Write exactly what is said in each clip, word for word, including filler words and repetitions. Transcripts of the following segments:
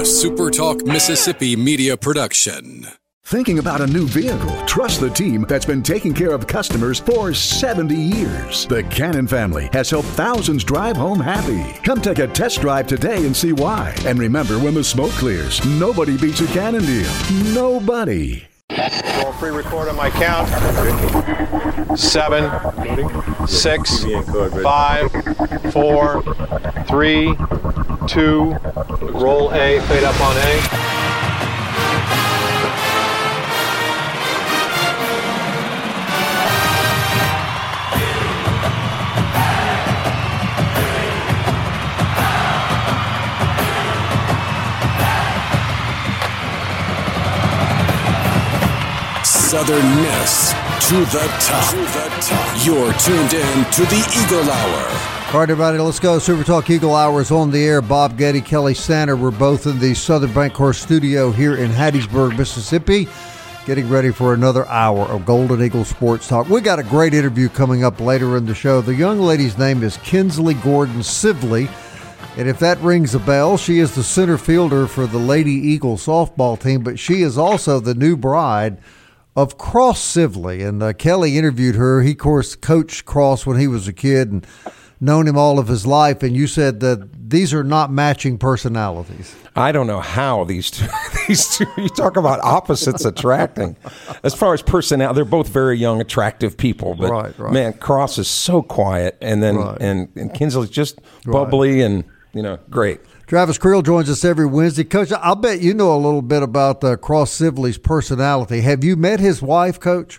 A Super Talk Mississippi media production. Thinking about a new vehicle? Trust the team that's been taking care of customers for seventy years. The Cannon family has helped thousands drive home happy. Come take a test drive today and see why. And remember, when the smoke clears, nobody beats a Cannon deal. Nobody. Roll pre-record on my count. Seven, six, five, four, three, two. Roll A, fade up on A. Southern Miss to the top. To the top. You're tuned in to the Eagle Hour. All right, everybody, let's go. Super Talk Eagle Hour is on the air. Bob Getty, Kelly Sander. We're both in the Southern Bancorp studio here in Hattiesburg, Mississippi, getting ready for another hour of Golden Eagle Sports Talk. We got a great interview coming up later in the show. The young lady's name is Kinsley Gordon Sibley. And if that rings a bell, she is the center fielder for the Lady Eagle softball team, but she is also the new bride of Cross Sibley. And uh, Kelly interviewed her. He, of course, coached Cross when he was a kid and known him all of his life. And you said that these are not matching personalities. I don't know how these two, these two, you talk about opposites attracting. As far as personality, they're both very young, attractive people. But, right, right. man, Cross is so quiet. And then right. and, and Kinsley's just bubbly right. and, you know, great. Travis Creel joins us every Wednesday. Coach, I'll bet you know a little bit about uh, Cross Sibley's personality. Have you met his wife, Coach?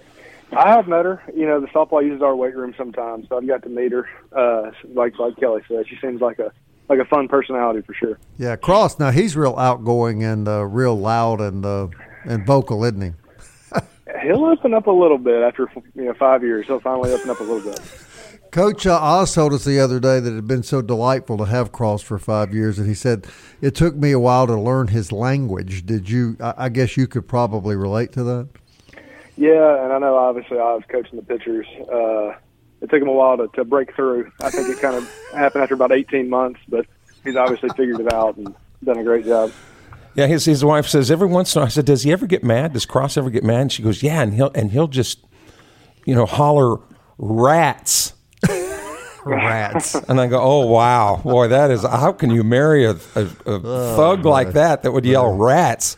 I have met her. You know, the softball uses our weight room sometimes, so I've got to meet her. Uh, like like Kelly said, she seems like a like a fun personality for sure. Yeah, Cross. Now he's real outgoing and uh, real loud and uh, and vocal, isn't he? He'll open up a little bit after you know five years. He'll finally open up a little bit. Coach uh, Oz told us the other day that it had been so delightful to have Cross for five years, and he said, it took me a while to learn his language. Did you, I, I guess you could probably relate to that? Yeah, and I know obviously I was coaching the pitchers. Uh, it took him a while to, to break through. I think it kind of happened after about eighteen months, but he's obviously figured it out and done a great job. Yeah, his his wife says every once in a while, I said, does he ever get mad? Does Cross ever get mad? And she goes, yeah, and he'll, and he'll just, you know, holler rats. Rats. And I go, oh, wow. Boy, that is, how can you marry a, a, a oh, thug boy. like that that would yell rats?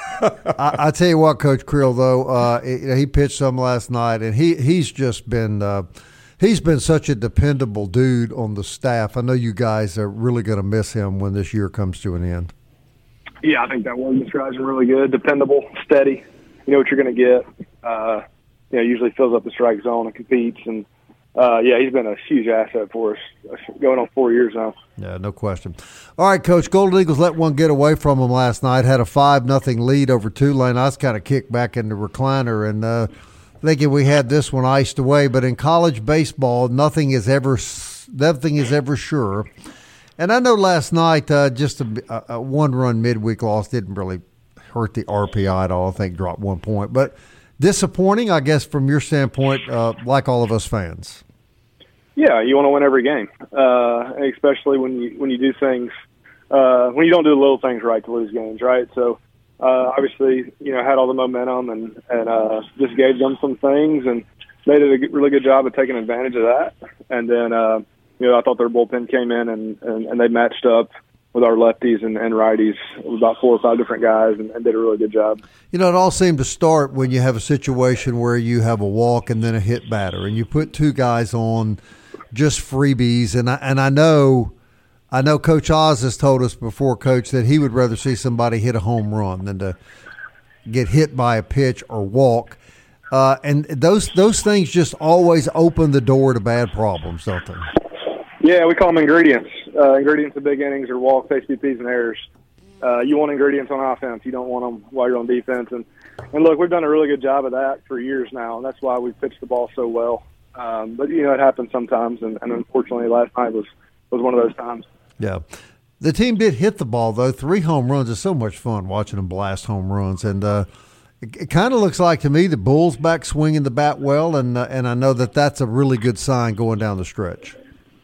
I, I tell you what, Coach Creel, though, uh, he, he pitched some last night, and he, he's just been uh, he's been such a dependable dude on the staff. I know you guys are really going to miss him when this year comes to an end. Yeah, I think that word describes him really good. Dependable, steady. You know what you're going to get. Uh, you know, usually fills up the strike zone and competes, and Uh, yeah, he's been a huge asset for us, going on four years now. Yeah, no question. All right, Coach, Golden Eagles let one get away from them last night, had a five nothing lead over Tulane. I was kind of kicked back in the recliner and uh, thinking we had this one iced away. But in college baseball, nothing is ever nothing is ever sure. And I know last night uh, just a, a one-run midweek loss didn't really hurt the R P I at all. I think dropped one point. But disappointing, I guess, from your standpoint, uh, like all of us fans. Yeah, you want to win every game, uh, especially when you when you do things uh, when you don't do the little things right to lose games, right? So uh, obviously, you know, had all the momentum and and uh, just gave them some things, and they did a really good job of taking advantage of that. And then uh, you know, I thought their bullpen came in and and, and they matched up with our lefties and, and righties, about four or five different guys, and, and did a really good job. You know, it all seemed to start when you have a situation where you have a walk and then a hit batter, and you put two guys on just freebies. And I, and I know I know Coach Oz has told us before, Coach, that he would rather see somebody hit a home run than to get hit by a pitch or walk. Uh, and those those things just always open the door to bad problems, don't they? Yeah, we call them ingredients. Uh, ingredients of big innings are walks, H B Ps, and errors. Uh, you want ingredients on offense. You don't want them while you're on defense. And, and look, we've done a really good job of that for years now, and that's why we pitched the ball so well. Um, but, you know, it happens sometimes, and, and unfortunately last night was, was one of those times. Yeah. The team did hit the ball, though. Three home runs is so much fun watching them blast home runs. And uh, it, it kind of looks like to me the Bulls back swinging the bat well, and uh, and I know that that's a really good sign going down the stretch.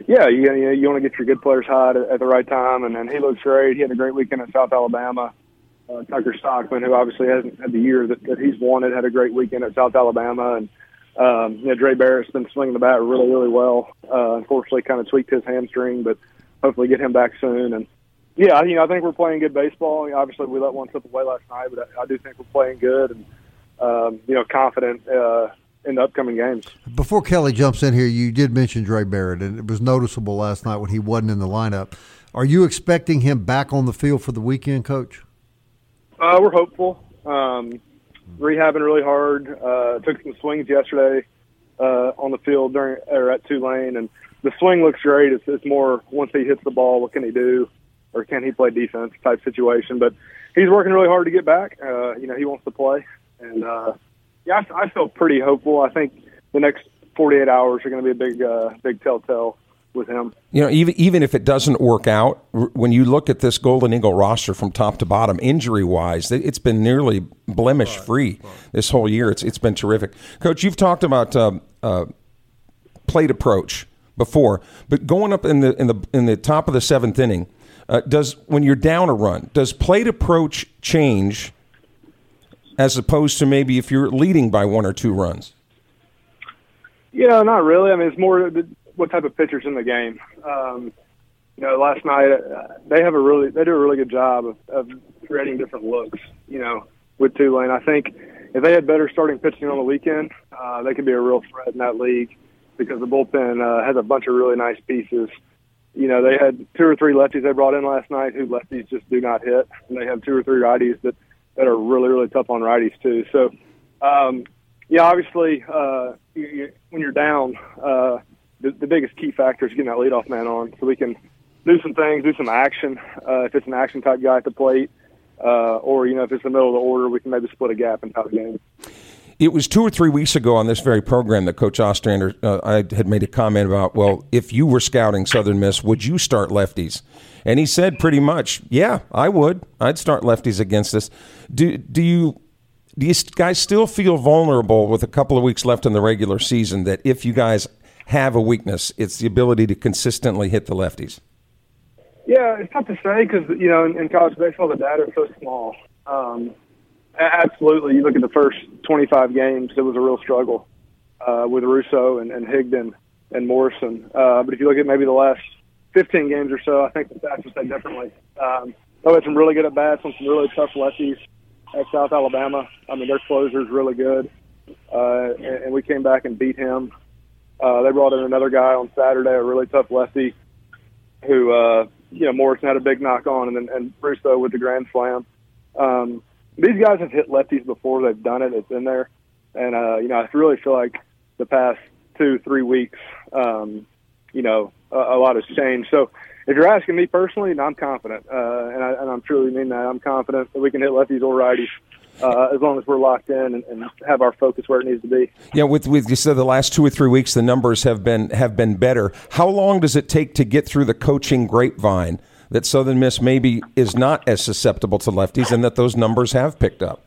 yeah, you you, you want to get your good players hot at, at the right time, and, and he looks great. He had a great weekend at South Alabama. Uh, Tucker Stockman, who obviously hasn't had the year that, that he's wanted, had a great weekend at South Alabama. And, um, you know, Dre Barrett's been swinging the bat really, really well. Uh, unfortunately, kind of tweaked his hamstring, but hopefully get him back soon. And, yeah, you know, I think we're playing good baseball. I mean, obviously, we let one slip away last night, but I, I do think we're playing good and, um, you know, confident uh, in the upcoming games. Before Kelly jumps in here, you did mention Dre Barrett, and it was noticeable last night when he wasn't in the lineup. Are you expecting him back on the field for the weekend, Coach? Uh, we're hopeful. Um, rehabbing really hard. Uh, took some swings yesterday uh, on the field during or at Tulane, and the swing looks great. It's, it's more once he hits the ball, what can he do, or can he play defense type situation. But he's working really hard to get back. Uh, you know, he wants to play, and uh, yeah, I, I feel pretty hopeful. I think the next forty-eight hours are going to be a big, uh, big telltale with him. You know, even even if it doesn't work out, when you look at this Golden Eagle roster from top to bottom, injury-wise, it's been nearly blemish-free right, right. this whole year. It's it's been terrific. Coach, you've talked about uh, uh, plate approach before, but going up in the in the in the top of the seventh inning, uh, does when you're down a run, does plate approach change as opposed to maybe if you're leading by one or two runs? Yeah, not really. I mean, it's more what type of pitcher's in the game. Um, you know, last night uh, they have a really they do a really good job of, of creating different looks. You know, with Tulane, I think if they had better starting pitching on the weekend, uh, they could be a real threat in that league because the bullpen uh, has a bunch of really nice pieces. You know, they had two or three lefties they brought in last night who lefties just do not hit, and they have two or three righties that that are really really tough on righties too. So, um, yeah, obviously, uh, you, you, when you're down. Uh, The, the biggest key factor is getting that leadoff man on so we can do some things, do some action. Uh, if it's an action-type guy at the plate, uh, or, you know, if it's the middle of the order, we can maybe split a gap and tie the game. It was two or three weeks ago on this very program that Coach Ostrander uh, I had made a comment about, well, if you were scouting Southern Miss, would you start lefties? And he said pretty much, yeah, I would. I'd start lefties against this. Do, do you do you guys still feel vulnerable with a couple of weeks left in the regular season that if you guys – have a weakness, it's the ability to consistently hit the lefties? Yeah, it's tough to say because, you know, in, in college baseball, the data is so small. Um, absolutely. You look at the first twenty-five games, it was a real struggle uh, with Russo and, and Higdon and Morrison. Uh, but if you look at maybe the last fifteen games or so, I think the stats would say differently. Um, they had some really good at-bats on some really tough lefties at South Alabama. I mean, their closer is really good, uh, and, and we came back and beat him. Uh, they brought in another guy on Saturday, a really tough lefty, who, uh, you know, Morrison had a big knock on, and then and Russo with the grand slam. Um, these guys have hit lefties before. They've done it. It's in there. And, uh, you know, I really feel like the past two, three weeks, um, you know, a, a lot has changed. So if you're asking me personally, I'm confident, uh, and, I, and I'm truly mean that. I'm confident that we can hit lefties or righties. Uh, as long as we're locked in and, and have our focus where it needs to be. Yeah, with with you said the last two or three weeks the numbers have been have been better. How long does it take to get through the coaching grapevine that Southern Miss maybe is not as susceptible to lefties and that those numbers have picked up?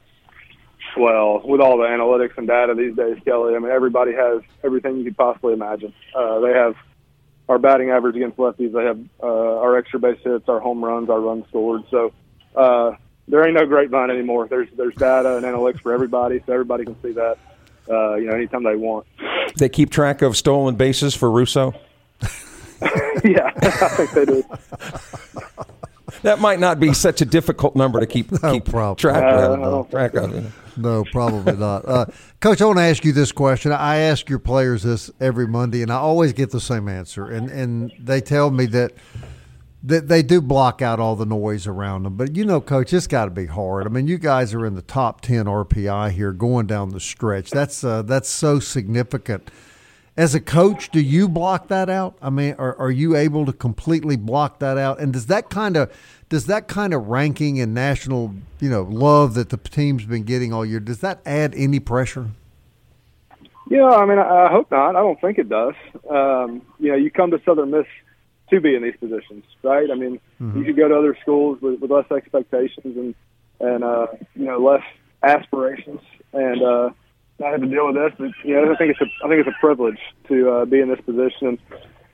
Well, with all the analytics and data these days, Kelly, I mean everybody has everything you could possibly imagine. Uh, they have our batting average against lefties. They have uh, our extra base hits, our home runs, our runs scored. So. Uh, There ain't no grapevine anymore. There's there's data and analytics for everybody, so everybody can see that, uh, you know, anytime they want. They keep track of stolen bases for Russo? Yeah, I think they do. That might not be such a difficult number to keep, no keep problem. track, uh, of, no. track of. No, probably not. Uh, Coach, I want to ask you this question. I ask your players this every Monday, and I always get the same answer. And, and they tell me that – They, they do block out all the noise around them. But, you know, Coach, it's got to be hard. I mean, you guys are in the top ten R P I here going down the stretch. That's uh, that's so significant. As a coach, do you block that out? I mean, are, are you able to completely block that out? And does that kind of does that kind of ranking and national, you know, love that the team's been getting all year, does that add any pressure? Yeah, I mean, I, I hope not. I don't think it does. Um, you know, you come to Southern Miss to be in these positions, right? I mean, mm-hmm. you could go to other schools with, with less expectations and, and uh, you know, less aspirations and uh, not have to deal with this. But, you know, I think it's a, I think it's a privilege to uh, be in this position. And,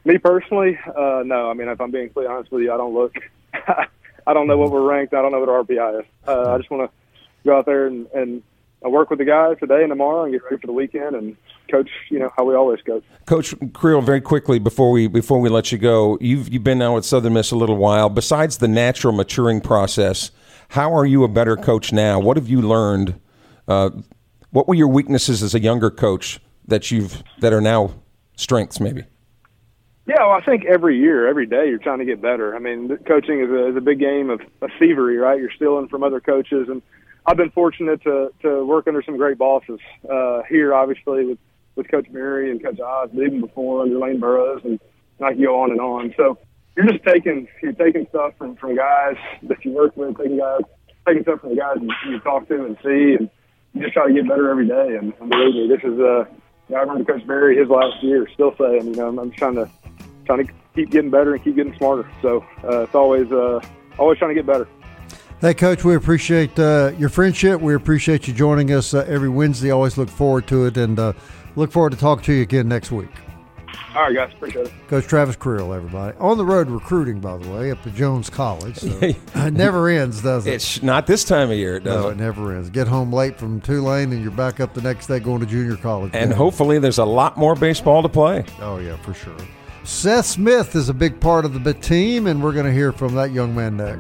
Me personally, uh, no. I mean, if I'm being completely honest with you, I don't look. I don't know what we're ranked. I don't know what our R P I is. Uh, I just want to go out there and, and work with the guys today and tomorrow and get ready for the weekend and coach, you know, how we always coach. Coach Creel, very quickly before we before we let you go, you've you've been now at Southern Miss a little while. Besides the natural maturing process, how are you a better coach now? What have you learned? Uh, what were your weaknesses as a younger coach that you've that are now strengths, maybe? Yeah, well, I think every year, every day, you're trying to get better. I mean, coaching is a, is a big game of, of thievery, right? You're stealing from other coaches, and I've been fortunate to to work under some great bosses uh, here, obviously, with, with Coach Murray and Coach Oz, but even before under Lane Burroughs, and I can go on and on. So you're just taking you're taking stuff from, from guys that you work with, taking guys taking stuff from the guys you, you talk to and see, and you just try to get better every day. And, and believe me, this is uh, you know, I remember Coach Murray his last year still saying, you know, I'm, I'm trying to trying to keep getting better and keep getting smarter. So uh, it's always uh, always trying to get better. Hey, Coach, we appreciate uh, your friendship. We appreciate you joining us uh, every Wednesday. Always look forward to it, and uh, look forward to talking to you again next week. All right, guys. Appreciate it. Coach Travis Creel, everybody. On the road recruiting, by the way, up to Jones College. So it never ends, does it? It's not this time of year, it doesn't. No, it never ends. Get home late from Tulane, and you're back up the next day going to junior college. And game. hopefully there's a lot more baseball to play. Oh, yeah, for sure. Seth Smith is a big part of the team, and we're going to hear from that young man next.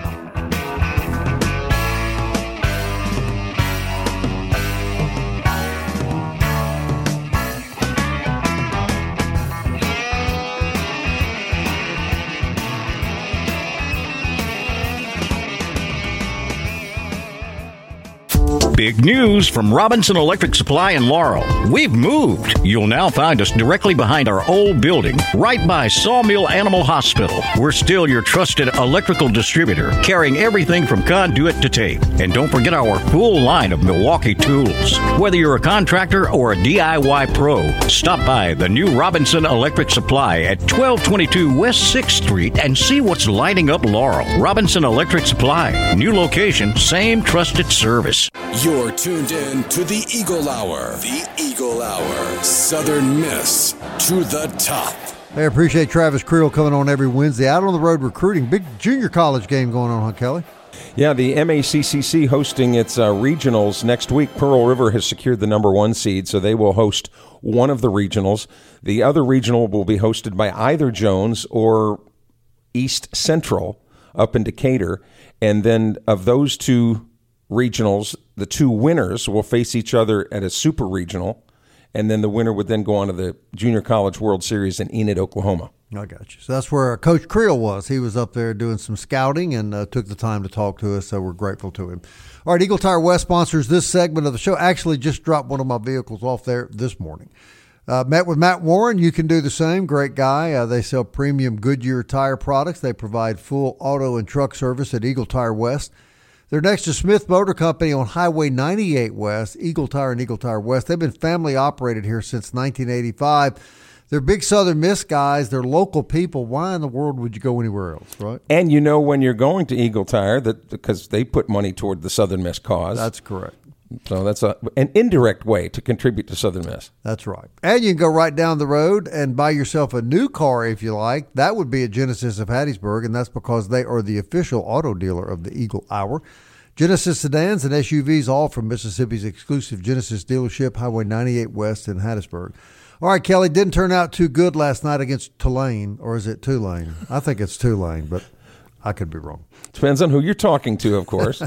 Big news from Robinson Electric Supply in Laurel. We've moved. You'll now find us directly behind our old building, right by Sawmill Animal Hospital. We're still your trusted electrical distributor, carrying everything from conduit to tape. And don't forget our full line of Milwaukee tools. Whether you're a contractor or a D I Y pro, stop by the new Robinson Electric Supply at twelve twenty-two West sixth Street and see what's lighting up Laurel. Robinson Electric Supply. New location, same trusted service. You're tuned in to the Eagle Hour. The Eagle Hour. Southern Miss to the top. I appreciate Travis Creel coming on every Wednesday. Out on the road recruiting. Big junior college game going on, huh, Kelly? Yeah, the M A C C C hosting its uh, regionals next week. Pearl River has secured the number one seed, so they will host one of the regionals. The other regional will be hosted by either Jones or East Central up in Decatur. And then of those two regionals, the two winners will face each other at a super regional, and then the winner would then go on to the Junior College World Series in Enid, Oklahoma. I got you. So that's where Coach Creel was. He was up there doing some scouting and uh, took the time to talk to us, so we're grateful to him. All right, Eagle Tire West sponsors this segment of the show. Actually, just dropped one of my vehicles off there this morning. Uh, met with Matt Warren. You can do the same. Great guy. Uh, they sell premium Goodyear tire products. They provide full auto and truck service at Eagle Tire West. They're next to Smith Motor Company on Highway ninety-eight West, Eagle Tire and Eagle Tire West. They've been family operated here since nineteen eighty-five. They're big Southern Miss guys. They're local people. Why in the world would you go anywhere else, right? And you know when you're going to Eagle Tire that because they put money toward the Southern Miss cause. That's correct. So that's a, an indirect way to contribute to Southern Miss. That's right. And you can go right down the road and buy yourself a new car if you like. That would be at Genesis of Hattiesburg, and that's because they are the official auto dealer of the Eagle Hour. Genesis sedans and S U Vs, all from Mississippi's exclusive Genesis dealership, Highway ninety-eight West in Hattiesburg. All right, Kelly, didn't turn out too good last night against Tulane, or is it Tulane? I think it's Tulane, but I could be wrong. Depends on who you're talking to, of course.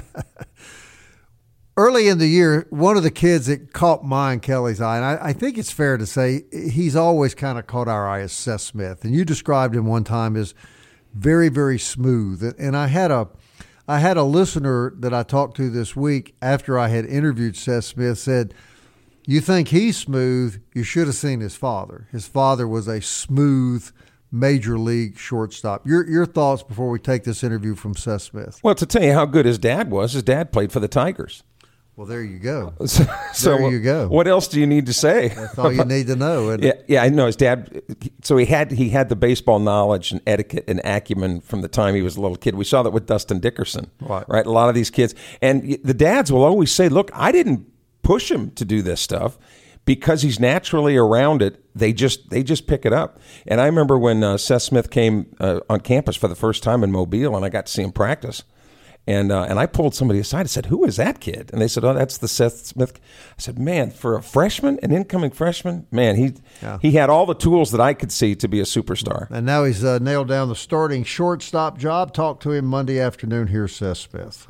Early in the year, one of the kids that caught my and Kelly's eye, and I, I think it's fair to say he's always kind of caught our eye, is Seth Smith. And you described him one time as very, very smooth. And I had a I had a listener that I talked to this week after I had interviewed Seth Smith said, you think he's smooth, you should have seen his father. His father was a smooth major league shortstop. Your your thoughts before we take this interview from Seth Smith? Well, to tell you how good his dad was, his dad played for the Tigers. Well, there you go. So, so there you go. What else do you need to say? That's all you need to know. yeah, yeah, I know his dad. So he had he had the baseball knowledge and etiquette and acumen from the time he was a little kid. We saw that with Dustin Dickerson, right? right? A lot of these kids, and the dads will always say, "Look, I didn't push him to do this stuff." because he's naturally around it, they just they just pick it up. And I remember when uh, Seth Smith came uh, on campus for the first time in Mobile, and I got to see him practice. And uh, and I pulled somebody aside and said, "Who is that kid?" And they said, "Oh, that's the Seth Smith." I said, "Man, for a freshman, an incoming freshman, man, he yeah. he had all the tools that I could see to be a superstar." And now he's uh, nailed down the starting shortstop job. Talk to him Monday afternoon. Here's Seth Smith.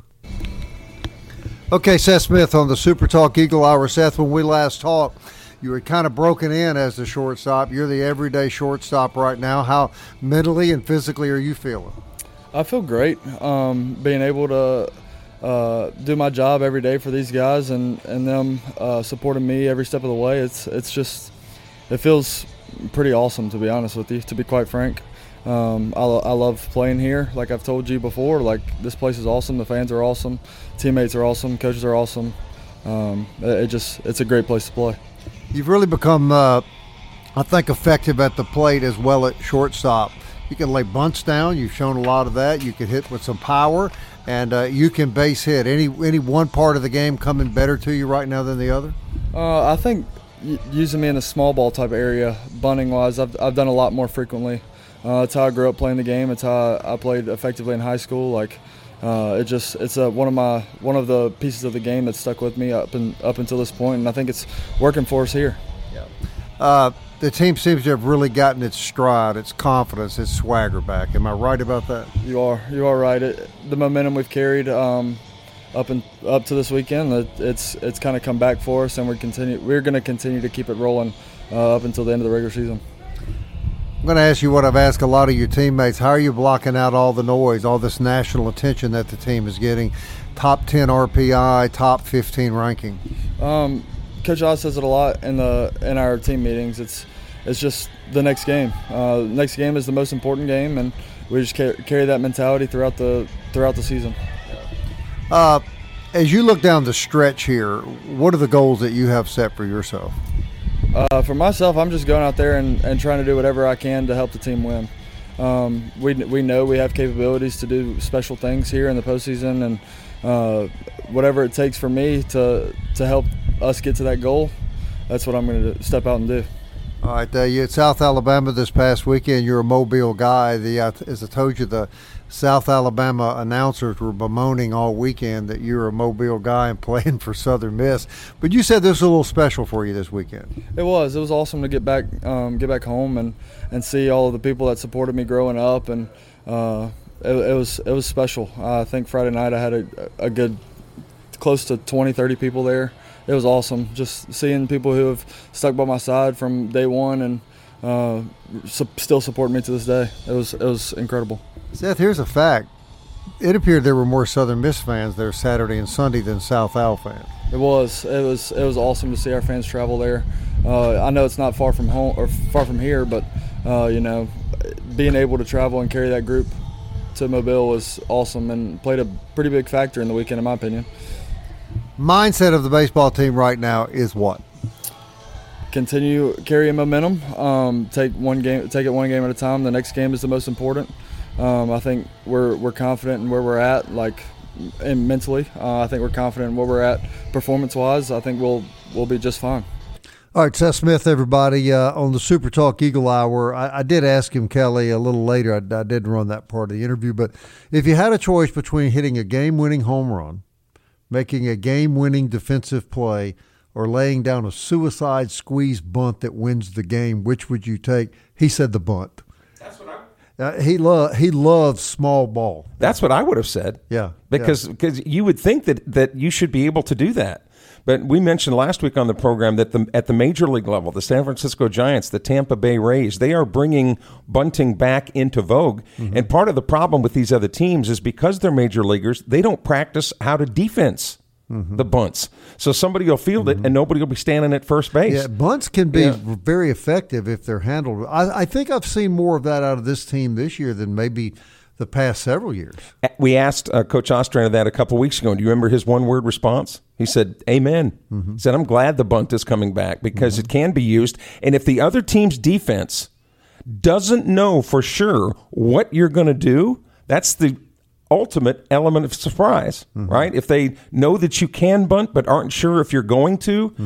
Okay, Seth Smith on the Super Talk Eagle Hour. Seth, when we last talked, you were kind of broken in as the shortstop. You're the everyday shortstop right now. How mentally and physically are you feeling? I feel great, um, being able to uh, do my job every day for these guys and, and them uh, supporting me every step of the way. It's it's just, it feels pretty awesome, to be honest with you, to be quite frank. Um, I, I love playing here. Like I've told you before, like this place is awesome. The fans are awesome. Teammates are awesome. Coaches are awesome. Um, it, it just, it's a great place to play. You've really become, uh, I think, effective at the plate as well at shortstop. You can lay bunts down. You've shown a lot of that. You can hit with some power, and uh, you can base hit. Any any one part of the game coming better to you right now than the other? Uh, I think using me in a small ball type area, bunting wise, I've I've done a lot more frequently. Uh, it's how I grew up playing the game. It's how I played effectively in high school. Like uh, it just it's a, one of my one of the pieces of the game that stuck with me up and up until this point, and I think it's working for us here. Yeah. Uh, The team seems to have really gotten its stride, its confidence, its swagger back. Am I right about that? You are. You are right. It, the momentum we've carried um, up and up to this weekend, it, it's it's kind of come back for us, and we're continue. We're going to continue to keep it rolling uh, up until the end of the regular season. I'm going to ask you what I've asked a lot of your teammates. How are you blocking out all the noise, all this national attention that the team is getting? Top ten R P I, top fifteen ranking. Um, Coach Oz says it a lot in the in our team meetings. It's it's just the next game. Uh, next game is the most important game, and we just carry, carry that mentality throughout the throughout the season. Uh, as you look down the stretch here, what are the goals that you have set for yourself? Uh, for myself, I'm just going out there and, and trying to do whatever I can to help the team win. Um, we we know we have capabilities to do special things here in the postseason, and uh, whatever it takes for me to to help us get to that goal, that's what I'm going to step out and do. All right, uh, you're at South Alabama this past weekend. You're a Mobile guy. The uh, as I told you, the South Alabama announcers were bemoaning all weekend that you're a Mobile guy and playing for Southern Miss. But you said this was a little special for you this weekend. It was. It was awesome to get back, um, get back home and, and see all of the people that supported me growing up, and uh, it, it was it was special. Uh, I think Friday night I had a, a good close to twenty, thirty people there. It was awesome just seeing people who have stuck by my side from day one and uh, su- still support me to this day. It was it was incredible. Seth, here's a fact. It appeared there were more Southern Miss fans there Saturday and Sunday than South Al fans. It was. It was. It was awesome to see our fans travel there. Uh, I know it's not far from home or far from here, but uh, you know, being able to travel and carry that group to Mobile was awesome and played a pretty big factor in the weekend, in my opinion. Mindset of the baseball team right now is what? Continue carrying momentum. Um, take one game. Take it one game at a time. The next game is the most important. Um, I think we're we're confident in where we're at, like, and mentally. Uh, I think we're confident in where we're at, performance-wise. I think we'll we'll be just fine. All right, Seth Smith, everybody, uh, on the Super Talk Eagle Hour. I, I did ask him, Kelly, a little later. I, I didn't run that part of the interview, but if you had a choice between hitting a game-winning home run, making a game-winning defensive play, or laying down a suicide squeeze bunt that wins the game, which would you take? He said the bunt. That's what I. Uh, he lo- he loves small ball. That's what I would have said. Yeah, because yeah. because you would think that, that you should be able to do that. But we mentioned last week on the program that the, at the major league level, the San Francisco Giants, the Tampa Bay Rays, they are bringing bunting back into vogue. Mm-hmm. And part of the problem with these other teams is because they're major leaguers, they don't practice how to defense mm-hmm. the bunts. So somebody will field mm-hmm. it and nobody will be standing at first base. Yeah, bunts can be yeah. very effective if they're handled. I, I think I've seen more of that out of this team this year than maybe the past several years. We asked uh, Coach Ostrander that a couple weeks ago. Do you remember his one-word response? He said, amen. Mm-hmm. He said, I'm glad the bunt is coming back because mm-hmm. it can be used. And if the other team's defense doesn't know for sure what you're going to do, that's the ultimate element of surprise, mm-hmm. right? If they know that you can bunt but aren't sure if you're going to, mm-hmm.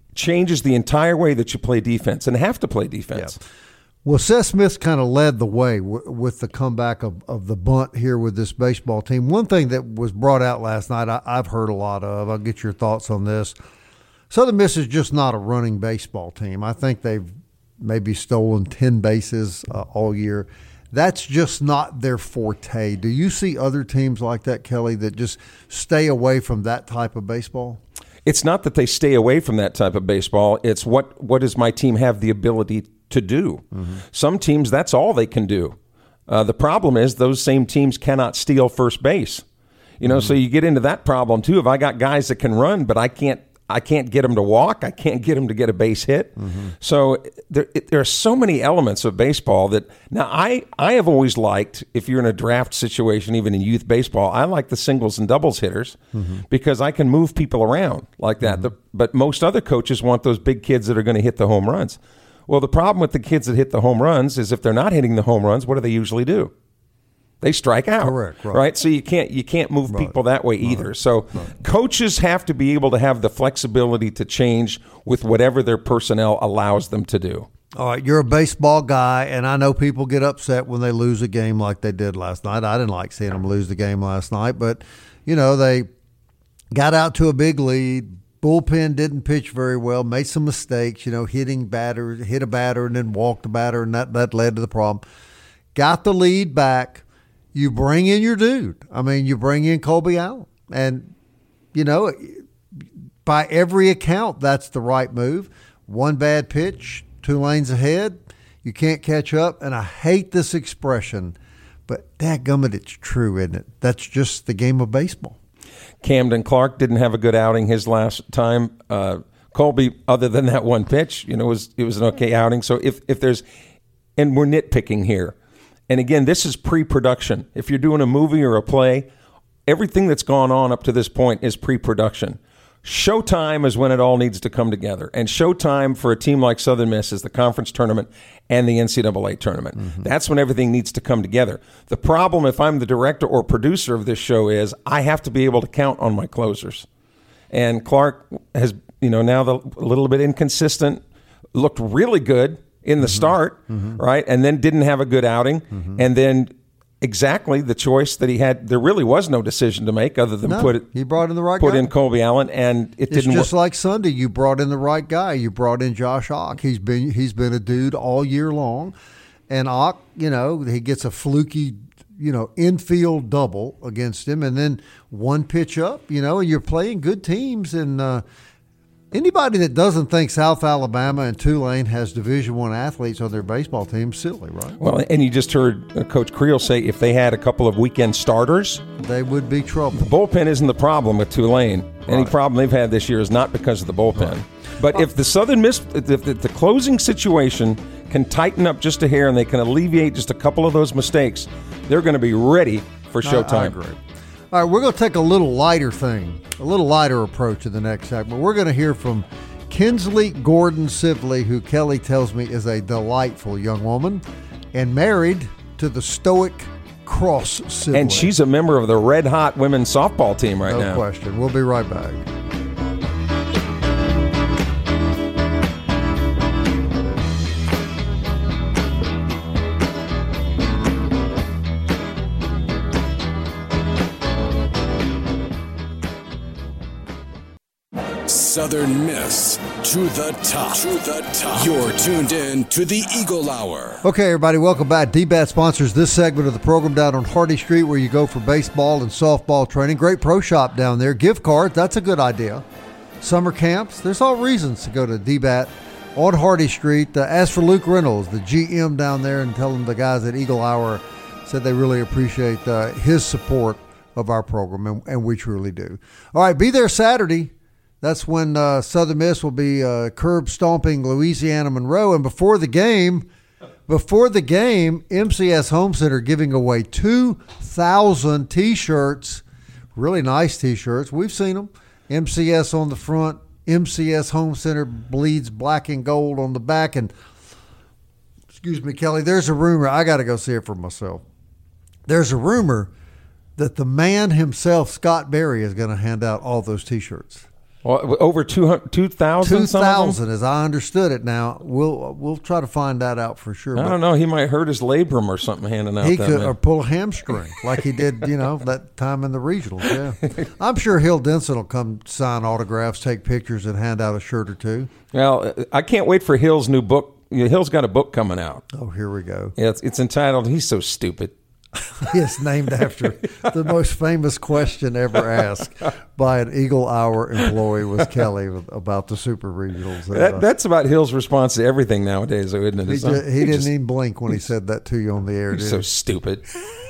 changes the entire way that you play defense and have to play defense. Yeah. Well, Seth Smith kind of led the way w- with the comeback of, of the bunt here with this baseball team. One thing that was brought out last night, I, I've heard a lot of. I'll get your thoughts on this. Southern Miss is just not a running baseball team. I think they've maybe stolen ten bases uh, all year. That's just not their forte. Do you see other teams like that, Kelly, that just stay away from that type of baseball? It's not that they stay away from that type of baseball. It's what, what does my team have the ability to do? Mm-hmm. Some teams, that's all they can do. Uh, the problem is those same teams cannot steal first base. You know, mm-hmm. so you get into that problem too. If I got guys that can run, but I can't I can't get them to walk. I can't get them to get a base hit. Mm-hmm. So there, it, there are so many elements of baseball that now I, I have always liked, if you're in a draft situation, even in youth baseball, I like the singles and doubles hitters mm-hmm. because I can move people around like that. Mm-hmm. The, but most other coaches want those big kids that are going to hit the home runs. Well, the problem with the kids that hit the home runs is if they're not hitting the home runs, what do they usually do? They strike out. Correct. Right. right? So you can't you can't move right. people that way either. Right. So right. coaches have to be able to have the flexibility to change with whatever their personnel allows them to do. All right, you're a baseball guy, and I know people get upset when they lose a game like they did last night. I didn't like seeing them lose the game last night, but, you know, they got out to a big lead. Bullpen didn't pitch very well, made some mistakes, you know, hitting batter, hit a batter and then walked a batter, and that, that led to the problem. Got the lead back. You bring in your dude. I mean, you bring in Colby Allen. And, you know, by every account, that's the right move. One bad pitch, two lanes ahead. You can't catch up. And I hate this expression, but dadgummit, it's true, isn't it? That's just the game of baseball. Camden Clark didn't have a good outing his last time. Uh, Colby, other than that one pitch, you know, was it was an okay outing. So if, if there's – and we're nitpicking here. And again, this is pre-production. If you're doing a movie or a play, everything that's gone on up to this point is pre-production. Showtime is when it all needs to come together. And showtime for a team like Southern Miss is the conference tournament and the N C double A tournament. Mm-hmm. That's when everything needs to come together. The problem, if I'm the director or producer of this show, is I have to be able to count on my closers. And Clark has, you know, now the, a little bit inconsistent, looked really good in the mm-hmm. start, mm-hmm. right? And then didn't have a good outing. Mm-hmm. And then exactly the choice that he had, there really was no decision to make other than no, put it. He brought in the right put guy. in Colby Allen, and it it's didn't just work. Like Sunday. You brought in the right guy. You brought in Josh Ock. He's been he's been a dude all year long. And Ock, you know, he gets a fluky, you know, infield double against him, and then one pitch up, you know, and you're playing good teams. And uh, anybody that doesn't think South Alabama and Tulane has Division One athletes on their baseball team, silly, right? Well, and you just heard Coach Creel say if they had a couple of weekend starters, they would be trouble. The bullpen isn't the problem with Tulane. Right. Any problem they've had this year is not because of the bullpen. Right. But if the Southern Miss, if the, the closing situation can tighten up just a hair and they can alleviate just a couple of those mistakes, they're going to be ready for showtime. I, I agree. All right, we're going to take a little lighter thing, a little lighter approach to the next segment. We're going to hear from Kinsley Gordon Sibley, who Kelly tells me is a delightful young woman and married to the stoic Cross Sibley. And she's a member of the Red Hot women's softball team right no now. No question. We'll be right back. Southern Miss to the top. To the top. You're tuned in to the Eagle Hour. Okay, everybody, welcome back. D BAT sponsors this segment of the program down on Hardy Street, where you go for baseball and softball training. Great pro shop down there. Gift cards, that's a good idea. Summer camps, there's all reasons to go to D BAT on Hardy Street. Uh, as for Luke Reynolds, the G M down there, and tell him the guys at Eagle Hour said they really appreciate uh, his support of our program, and, and we truly do. All right, be there Saturday. That's when uh, Southern Miss will be uh, curb stomping Louisiana Monroe. And before the game, before the game, M C S Home Center giving away two thousand T-shirts, really nice T-shirts. We've seen them. M C S on the front, M C S Home Center bleeds black and gold on the back. And excuse me, Kelly, there's a rumor. I got to go see it for myself. There's a rumor that the man himself, Scott Berry, is going to hand out all those T-shirts. Well, over two thousand? two thousand, as I understood it. Now, we'll we'll try to find that out for sure. I don't know. He might hurt his labrum or something handing out He that, could man. or pull a hamstring like he did, you know, that time in the regionals. Yeah, I'm sure Hill Denson will come sign autographs, take pictures, and hand out a shirt or two. Well, I can't wait for Hill's new book. You know, Hill's got a book coming out. Oh, here we go. Yeah, it's, it's entitled "He's So Stupid." It's named after the most famous question ever asked by an Eagle Hour employee was Kelly about the Super Regionals. That, uh, that's about Hill's response to everything nowadays, though, isn't it? he, It's ju- not- he he didn't just- even blink when he said that to you on the air, He's did so he? stupid.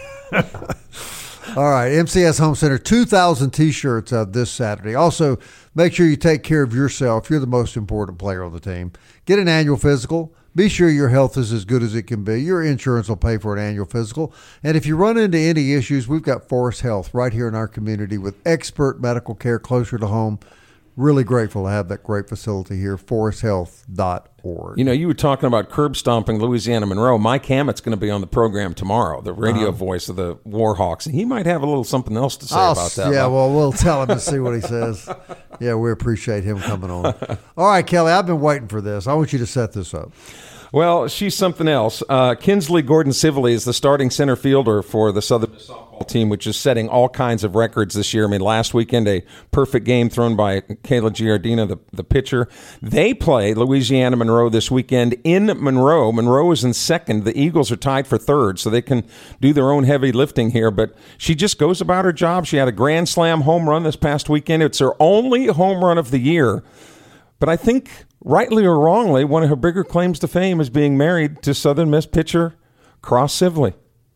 All right, M C S Home Center, two thousand T-shirts uh, this Saturday. Also, make sure you take care of yourself. You're the most important player on the team. Get an annual physical. Be sure your health is as good as it can be. Your insurance will pay for an annual physical. And if you run into any issues, we've got Forest Health right here in our community with expert medical care closer to home. Really grateful to have that great facility here, forest health dot org. You know, you were talking about curb stomping Louisiana Monroe. Mike Hammett's going to be on the program tomorrow, the radio Uh-huh. voice of the Warhawks. And he might have a little something else to say I'll about s- that. Yeah, Bob. well, we'll tell him and see what he says. Yeah, we appreciate him coming on. All right, Kelly, I've been waiting for this. I want you to set this up. Well, she's something else. Uh, Kinsley Gordon-Civilly is the starting center fielder for the Southern Miss softball team, which is setting all kinds of records this year. I mean, last weekend, a perfect game thrown by Kayla Giardina, the, the pitcher. They play Louisiana Monroe this weekend in Monroe. Monroe is in second. The Eagles are tied for third, so they can do their own heavy lifting here. But she just goes about her job. She had a grand slam home run this past weekend. It's her only home run of the year. But I think, rightly or wrongly, one of her bigger claims to fame is being married to Southern Miss pitcher Cross Sibley.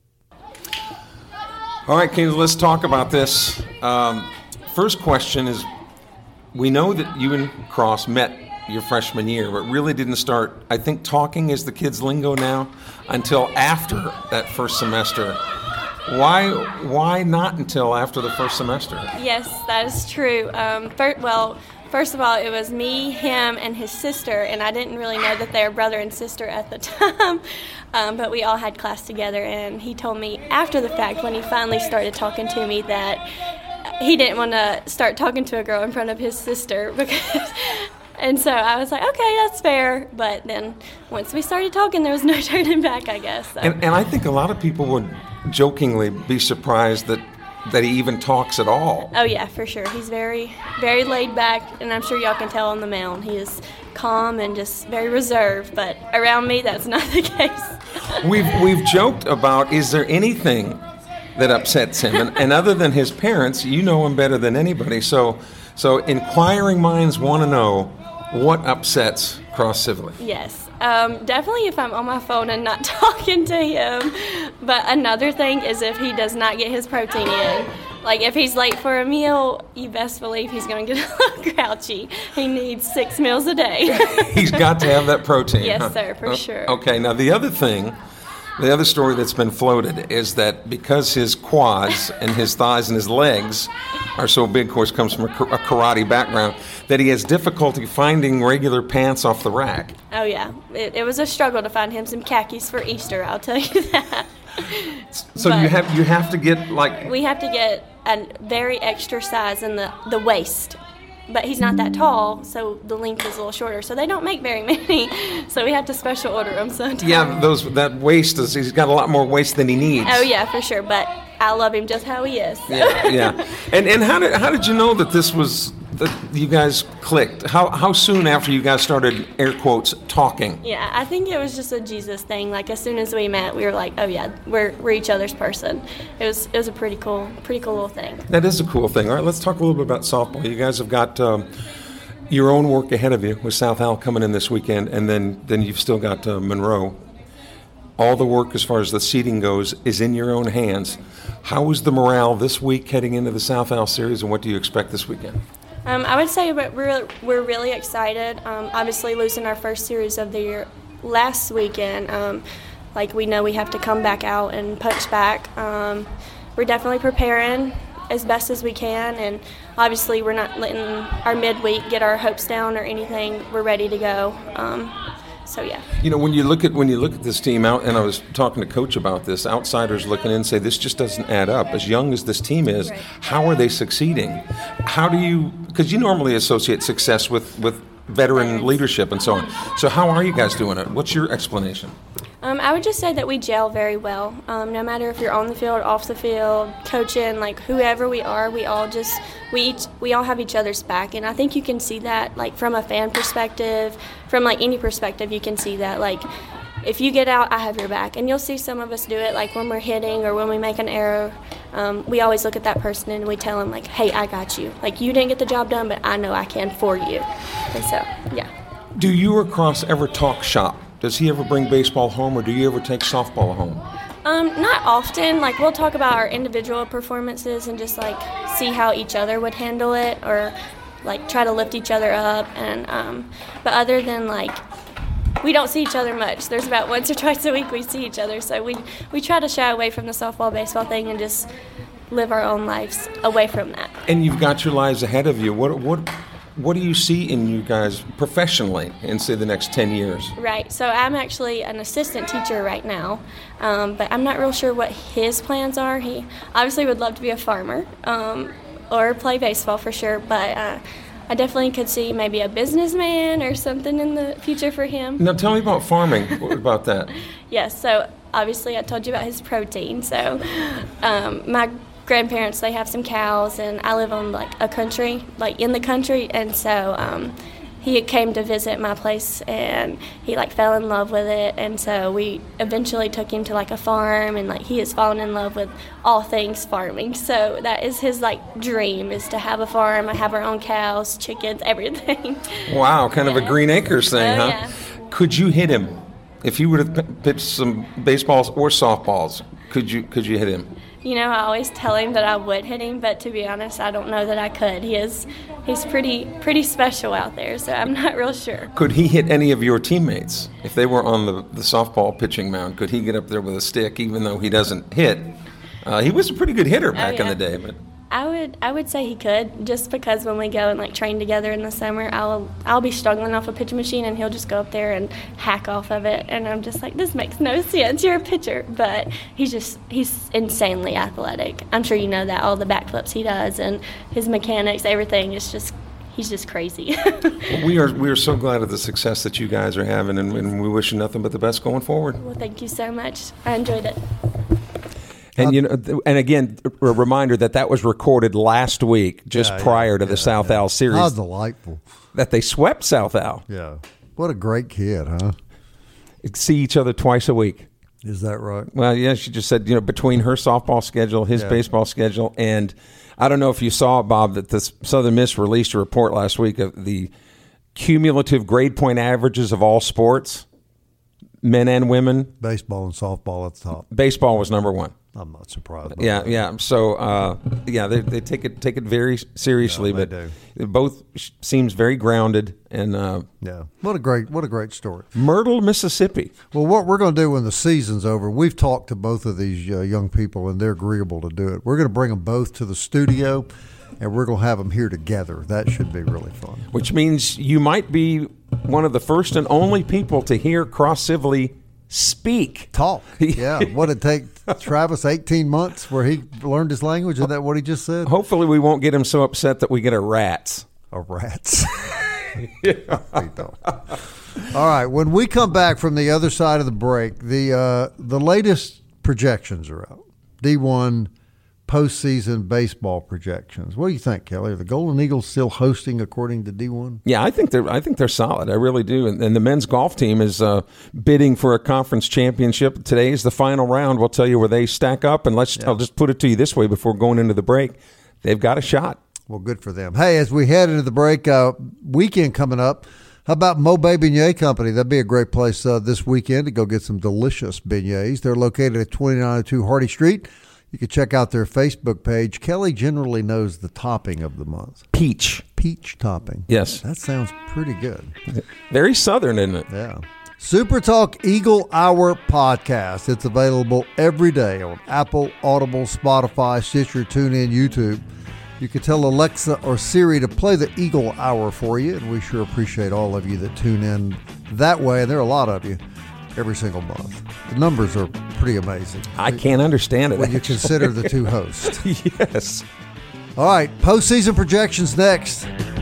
All right, Kings, let's talk about this. Um, first question is, we know that you and Cross met your freshman year, but really didn't start, I think talking is the kids' lingo now, until after that first semester. Why why not until after the first semester? Yes, that is true. Um, fir- well, first of all, it was me, him, and his sister, and I didn't really know that they were brother and sister at the time. Um, but we all had class together, and he told me after the fact, when he finally started talking to me, that he didn't want to start talking to a girl in front of his sister because. And so I was like, okay, that's fair. But then once we started talking, there was no turning back, I guess. So. And, and I think a lot of people would jokingly be surprised that that he even talks at all. Oh, yeah, for sure. He's very, very laid back, and I'm sure y'all can tell on the mound. He is calm and just very reserved, but around me, that's not the case. We've we've joked about, is there anything that upsets him? And, and other than his parents, you know him better than anybody. So, so inquiring minds want to know what upsets Cross Sibley. Yes. Um, definitely if I'm on my phone and not talking to him. But another thing is if he does not get his protein in. Like if he's late for a meal, you best believe he's going to get a little grouchy. He needs six meals a day. He's got to have that protein. Yes, huh? sir, for O- sure. Okay, now the other thing, the other story that's been floated is that because his quads and his thighs and his legs are so big, of course, comes from a ka- a karate background, that he has difficulty finding regular pants off the rack. Oh, yeah. It, it was a struggle to find him some khakis for Easter, I'll tell you that. So But- you have you have to get like We have to get a very extra size in the, the waist. But he's not that tall, so the length is a little shorter. So they don't make very many, so we have to special order them sometimes. yeah those that waist is he's got a lot more waist than he needs. Oh, yeah, for sure. But I love him just how he is. so. Yeah, yeah. And and how did how did you know that this was that you guys clicked? How how soon after you guys started air quotes talking? Yeah, I think it was just a Jesus thing. Like as soon as we met, we were like, oh yeah, we're we're each other's person. It was it was a pretty cool pretty cool little thing. That is a cool thing. All right, let's talk a little bit about softball. You guys have got um, your own work ahead of you with South Al coming in this weekend, and then then you've still got uh, Monroe. All the work as far as the seating goes is in your own hands. How is the morale this week heading into the South Al series, and what do you expect this weekend? Um, I would say we're we're, we're really excited. Um, obviously, losing our first series of the year last weekend, um, like we know we have to come back out and punch back. Um, we're definitely preparing as best as we can, and obviously we're not letting our midweek get our hopes down or anything. We're ready to go. Um, so yeah. You know, when you look at when you look at this team out, and I was talking to Coach about this. Outsiders looking in say this just doesn't add up. As young as this team is, Right. how are they succeeding? How do you because you normally associate success with, with veteran leadership and so on. So how are you guys doing it? What's your explanation? Um, I would just say that we gel very well. Um, no matter if you're on the field, off the field, coaching, like whoever we are, we all just we each, we all have each other's back, and I think you can see that like from a fan perspective, from like any perspective, you can see that like if you get out, I have your back, and you'll see some of us do it like when we're hitting or when we make an error. Um, we always look at that person and we tell them like, "Hey, I got you. Like you didn't get the job done, but I know I can for you." And so, yeah. Do you or Cross ever talk shop? Does he ever bring baseball home, or do you ever take softball home? Um, not often. Like, we'll talk about our individual performances and just, like, see how each other would handle it or, like, try to lift each other up. And um, but other than, like, we don't see each other much. There's about once or twice a week we see each other. So we, we try to shy away from the softball, baseball thing and just live our own lives away from that. And you've got your lives ahead of you. What what... What do you see in you guys professionally in, say, the next ten years? Right. So I'm actually an assistant teacher right now, um, but I'm not real sure what his plans are. He obviously would love to be a farmer um, or play baseball for sure, but uh, I definitely could see maybe a businessman or something in the future for him. Now tell me about farming. What about that? Yes. So obviously I told you about his protein. So um, my grandparents, they have some cows, and I live on like a country, like in the country, and so um, he came to visit my place, and he like fell in love with it, and so we eventually took him to like a farm, and like he has fallen in love with all things farming. So that is his like dream, is to have a farm, have our own cows, chickens, everything. Wow, kind yeah. of a Green Acres thing, oh, huh? Yeah. Could you hit him if you would have pitched some baseballs or softballs? Could you could you hit him? You know, I always tell him that I would hit him, but to be honest, I don't know that I could. He is, he's pretty pretty special out there, so I'm not real sure. Could he hit any of your teammates? If they were on the, the softball pitching mound, could he get up there with a stick, even though he doesn't hit? Uh, he was a pretty good hitter back oh, yeah. in the day, but I would I would say he could, just because when we go and like train together in the summer, I'll I'll be struggling off a pitching machine and he'll just go up there and hack off of it, and I'm just like, this makes no sense. You're a pitcher, but he's just he's insanely athletic. I'm sure you know that, all the backflips he does and his mechanics, everything is just he's just crazy. we are we are so glad of the success that you guys are having, and, and we wish you nothing but the best going forward. Well, thank you so much. I enjoyed it. And you know, and again, a reminder that that was recorded last week, just yeah, prior yeah, to the yeah, South yeah. Al series. How delightful that they swept South Al. Yeah, what a great kid, huh? See each other twice a week. Is that right? Well, yeah. She just said, you know, between her softball schedule, his yeah. baseball schedule, and I don't know if you saw, Bob, that the Southern Miss released a report last week of the cumulative grade point averages of all sports, men and women. Baseball and softball at the top. Baseball was number one. I'm not surprised. Yeah, that. yeah. So, uh, yeah, they they take it take it very seriously, yeah, but do. It both seems very grounded and uh, yeah. What a great what a great story. Myrtle, Mississippi. Well, what we're going to do when the season's over, we've talked to both of these uh, young people, and they're agreeable to do it. We're going to bring them both to the studio, and we're going to have them here together. That should be really fun. Which means you might be one of the first and only people to hear Cross Sibley speak. Talk. Yeah. What did it take Travis eighteen months where he learned his language? Is that what he just said? Hopefully we won't get him so upset that we get a rats. A rats. Yeah. We don't. All right. When we come back from the other side of the break, the uh, the latest projections are out. D one postseason baseball projections. What do you think, Kelly? Are the Golden Eagles still hosting according to D one? Yeah, I think they're I think they're solid. I really do. And, and the men's golf team is uh, bidding for a conference championship. Today is the final round. We'll tell you where they stack up. And let's yeah. I'll just put it to you this way before going into the break. They've got a shot. Well, good for them. Hey, as we head into the break, uh, weekend coming up, how about Mobay Beignet Company? That'd be a great place uh, this weekend to go get some delicious beignets. They're located at twenty-nine oh two Hardy Street. You can check out their Facebook page. Kelly generally knows the topping of the month. Peach. Peach topping. Yes. That sounds pretty good. Very Southern, isn't it? Yeah. Super Talk Eagle Hour podcast. It's available every day on Apple, Audible, Spotify, Stitcher, TuneIn, YouTube. You can tell Alexa or Siri to play the Eagle Hour for you, and we sure appreciate all of you that tune in that way, and there are a lot of you. Every single month. The numbers are pretty amazing. I can't understand it. When you actually. consider the two hosts. Yes. All right, postseason projections next.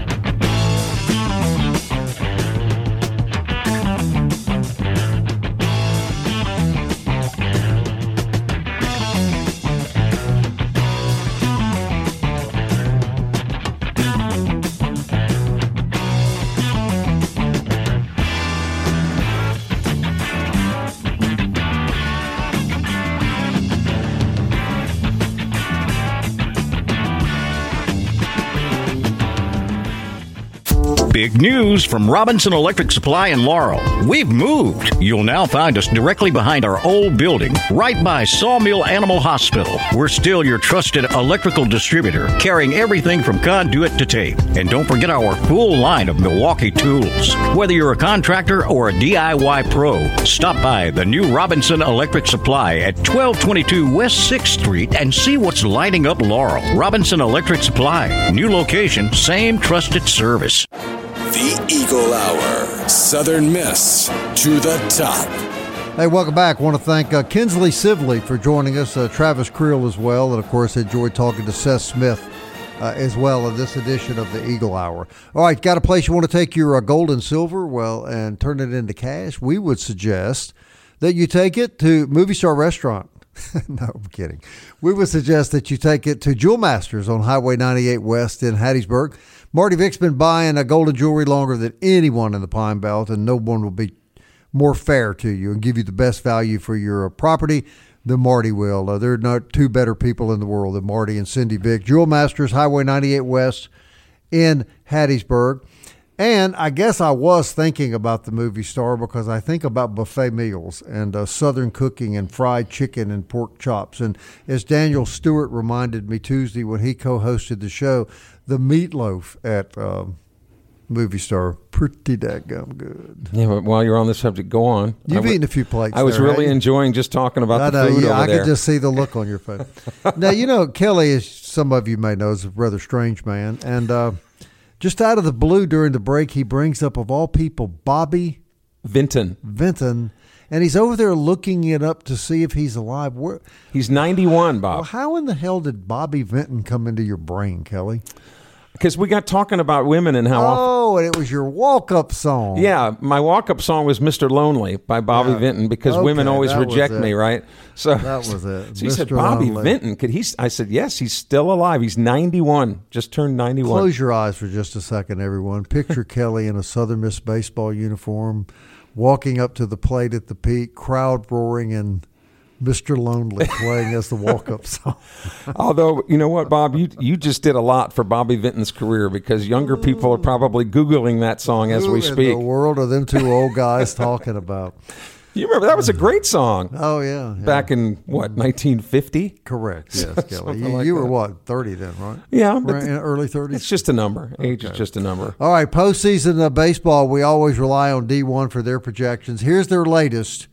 Big news from Robinson Electric Supply in Laurel. We've moved. You'll now find us directly behind our old building, right by Sawmill Animal Hospital. We're still your trusted electrical distributor, carrying everything from conduit to tape. And don't forget our full line of Milwaukee tools. Whether you're a contractor or a D I Y pro, stop by the new Robinson Electric Supply at twelve twenty-two West sixth Street and see what's lighting up Laurel. Robinson Electric Supply. New location, same trusted service. The Eagle Hour. Southern Miss to the top. Hey, welcome back. I want to thank uh, Kinsley Sibley for joining us, uh, Travis Creel as well, and of course enjoyed talking to Seth Smith uh, as well in this edition of the Eagle Hour. All right, got a place you want to take your uh, gold and silver, well, and turn it into cash? We would suggest that you take it to Movie Star Restaurant. No, I'm kidding. We would suggest that you take it to Jewel Masters on Highway ninety-eight West in Hattiesburg. Marty Vick's been buying a golden jewelry longer than anyone in the Pine Belt, and no one will be more fair to you and give you the best value for your property than Marty will. Uh, there are not two better people in the world than Marty and Cindy Vick. Jewel Masters, Highway ninety-eight West in Hattiesburg. And I guess I was thinking about the Movie Star because I think about buffet meals and uh, Southern cooking and fried chicken and pork chops. And as Daniel Stewart reminded me Tuesday when he co-hosted the show, the meatloaf at um, Movie Star, pretty daggum good. Yeah, but while you're on the subject, go on. You've I eaten a few plates. I was there, really enjoying just talking about I the know, food yeah, over I there. could just see the look on your face. Now, you know, Kelly, as some of you may know, is a rather strange man. And uh, just out of the blue during the break, he brings up, of all people, Bobby Vinton. Vinton. And he's over there looking it up to see if he's alive. Where, he's ninety-one, Bob. Well, how in the hell did Bobby Vinton come into your brain, Kelly? Because we got talking about women and how Oh, often, and it was your walk-up song. Yeah, my walk-up song was Mister Lonely by Bobby Yeah. Vinton because Okay, women always that was reject it. me, right? So That was it. So he said, Mister Bobby Lonely. Vinton, could he? I said, yes, he's still alive. He's ninety-one, just turned ninety-one. Close your eyes for just a second, everyone. Picture Kelly in a Southern Miss baseball uniform, walking up to the plate at the Peak, crowd roaring, and Mister Lonely playing as the walk-up song. Although, you know what, Bob, you you just did a lot for Bobby Vinton's career because younger people are probably Googling that song as Who we in speak. the world are them two old guys talking about? You remember that was a great song. Oh, yeah. yeah. Back in, what, nineteen fifty? Correct, yes, Kelly. Something You, like you were, that. what, thirty then, right? Yeah. But Right, in early thirties? it's just a number. Age is just a number. All right, postseason uh, baseball, we always rely on D one for their projections. Here's their latest.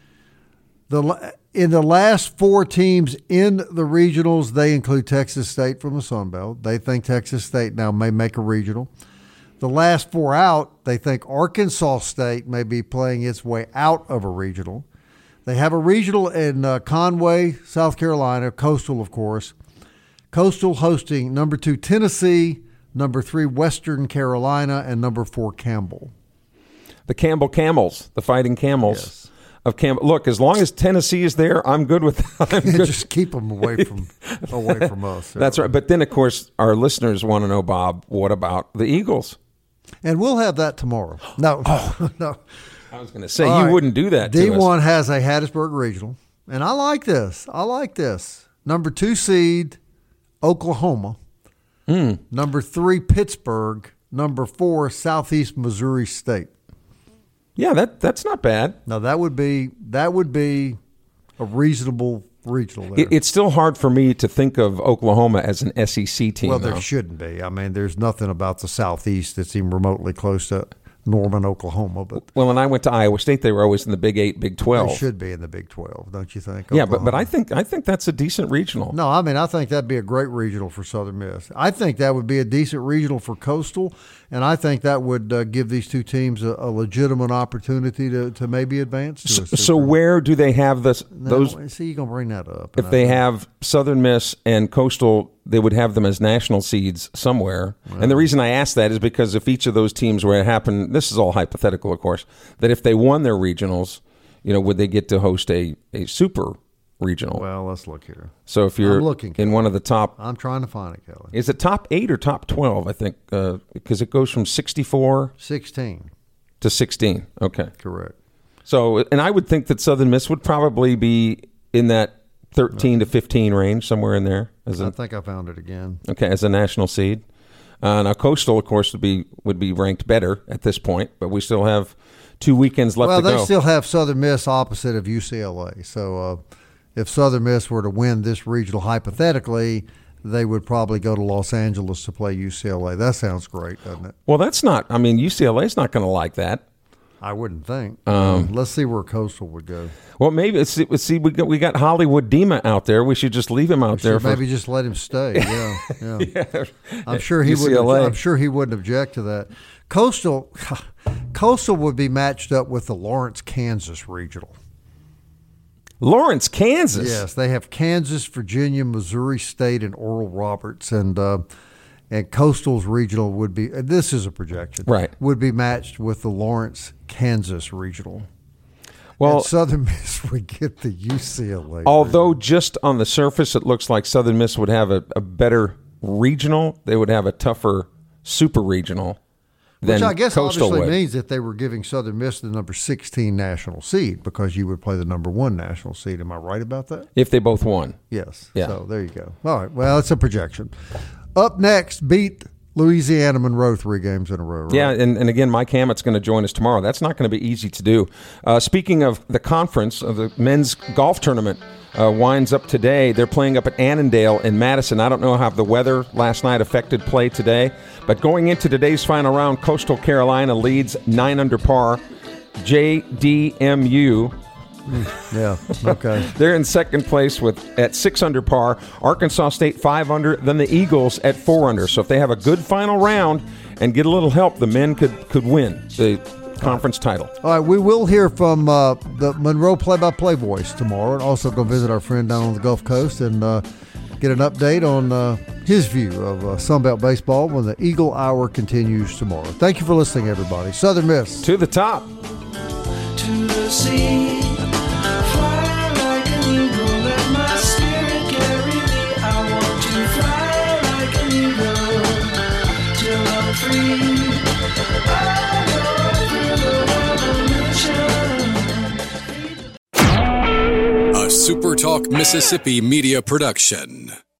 The la- In the last four teams in the regionals, they include Texas State from the Sun Belt. They think Texas State now may make a regional. The last four out, they think Arkansas State may be playing its way out of a regional. They have a regional in uh, Conway, South Carolina, Coastal, of course. Coastal hosting number two Tennessee, number three Western Carolina, and number four Campbell. The Campbell Camels, the Fighting Camels. Yes. Of Campbell. Look, as long as Tennessee is there, I'm good with that. I'm good. Just keep them away from away from us. That's right. But then, of course, our listeners want to know, Bob, what about the Eagles? And we'll have that tomorrow. No, Oh. no. I was going to say, All you right. wouldn't do that D to us. one has a Hattiesburg regional, and I like this. I like this. Number two seed, Oklahoma. Mm. Number three, Pittsburgh. Number four, Southeast Missouri State. Yeah, that that's not bad. Now that would be that would be a reasonable regional there. It, it's still hard for me to think of Oklahoma as an S E C team. well, though. there shouldn't be. I mean, there's nothing about the Southeast that's even remotely close to Norman, Oklahoma, but Well, when I went to Iowa State, they were always in the Big Eight, Big Twelve. they should be in the Big twelve, don't you think? Yeah, but but Oklahoma? I think I think that's a decent regional. No, I mean, I think that'd be a great regional for Southern Miss. I think that would be a decent regional for Coastal, and I think that would uh, give these two teams a, a legitimate opportunity to, to maybe advance to So, a super. so where do they have this? No, Those see, you're gonna bring that up. if they have Southern Miss and Coastal, they would have them as national seeds somewhere. And the reason I ask that is because if each of those teams were to happen, this is all hypothetical, of course, that if they won their regionals, you know, would they get to host a, a super regional? Well, let's look here. So if you're I'm looking, in one of the top, I'm trying to find it, Kelly. is it top eight or top twelve? I think uh, because it goes from sixty-four Sixteen, to sixteen. Okay. correct. So, and I would think that Southern Miss would probably be in that thirteen to fifteen range, somewhere in there. As I a, think I found it again. okay, as a national seed. Uh, now Coastal, of course, would be would be ranked better at this point, but we still have two weekends left well, to go. Well, they still have Southern Miss opposite of U C L A. So uh, if Southern Miss were to win this regional, hypothetically, they would probably go to Los Angeles to play U C L A. That sounds great, doesn't it? Well, that's not – I mean, U C L A's not going to like that. I wouldn't think. Um, um, let's see where Coastal would go. Well, maybe let's see. Let's see we got we got Hollywood Dima out there. We should just leave him out there. For, maybe just let him stay. Yeah, yeah. yeah. I'm sure he would. I'm sure he wouldn't object to that. Coastal, Coastal would be matched up with the Lawrence, Kansas regional. Lawrence, Kansas. Yes, they have Kansas, Virginia, Missouri State, and Oral Roberts, and uh, and Coastal's regional would be. This is a projection, right? Would be matched with the Lawrence, Kansas regional. Well, and Southern Miss would get the U C L A. Although regional. just on the surface, it looks like Southern Miss would have a, a better regional. They would have a tougher super regional. Which I guess Coastal obviously would. means that they were giving Southern Miss the number sixteen national seed because you would play the number one national seed. Am I right about that? If they both won. Yes. Yeah. So there you go. All right. Well, it's a projection. Up next, beat Louisiana Monroe three games in a row. Right? Yeah, and, and again, Mike Hammett's going to join us tomorrow. That's not going to be easy to do. Uh, speaking of the conference, of the men's golf tournament uh, winds up today. They're playing up at Annandale in Madison. I don't know how the weather last night affected play today, but going into today's final round, Coastal Carolina leads nine under par. J D M U. Yeah, okay. They're in second place with at six under par. Arkansas State five under. Then the Eagles at four under. So if they have a good final round and get a little help, the men could could win the conference title. All right, we will hear from uh, the Monroe play-by-play voice tomorrow, and also go visit our friend down on the Gulf Coast and uh, get an update on uh, his view of uh, Sunbelt baseball when the Eagle Hour continues tomorrow. Thank you for listening, everybody. Southern Miss to the top. To the sea. A SuperTalk Mississippi media production.